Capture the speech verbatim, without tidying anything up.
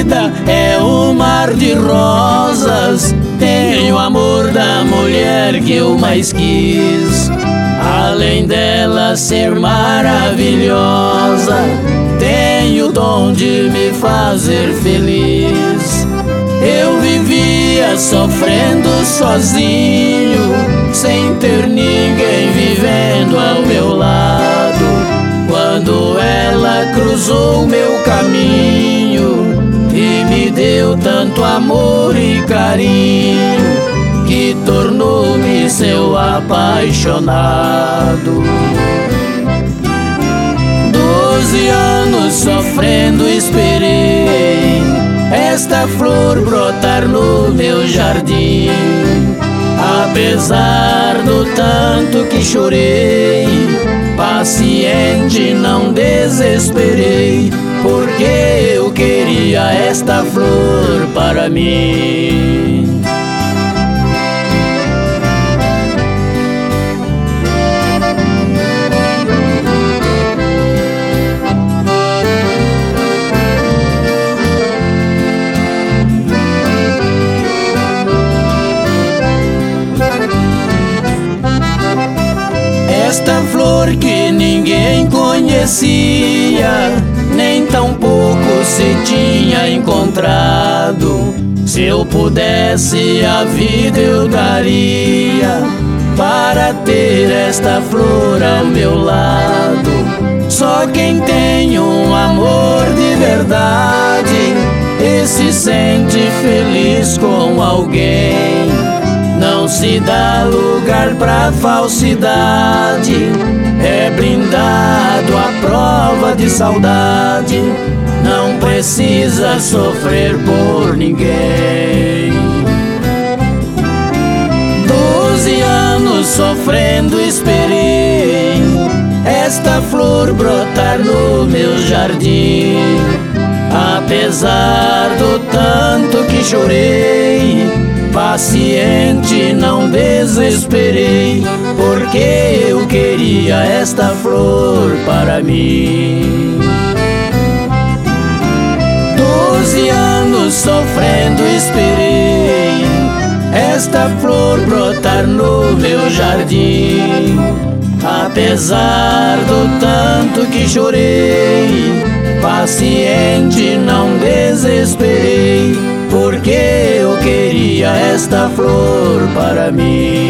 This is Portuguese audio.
vida é um mar de rosas. Tenho o amor da mulher que eu mais quis. Além dela ser maravilhosa, tenho o dom de me fazer feliz. Eu vivia sofrendo sozinho, sem ter ninguém vivendo ao meu lado, quando ela cruzou meu caminho e me deu tanto amor e carinho, que tornou-me seu apaixonado. Doze anos sofrendo esperei esta flor brotar no meu jardim. Apesar do tanto que chorei, paciente não desesperei, porque eu queria esta flor para mim. Esta flor que ninguém conhecia, nem tampouco se tinha encontrado. Se eu pudesse a vida eu daria para ter esta flor ao meu lado. Só quem tem um amor de verdade e se sente feliz com alguém, não se dá lugar pra falsidade, é blindado à prova de saudade, não precisa sofrer por ninguém. Doze anos sofrendo esperei esta flor brotar no meu jardim. Apesar do tanto que chorei, paciente não desesperei, porque eu queria esta flor para mim. Doze anos sofrendo esperei esta flor brotar no meu jardim. Apesar do tanto que chorei, paciente não desesperei, porque eu queria esta flor para mim.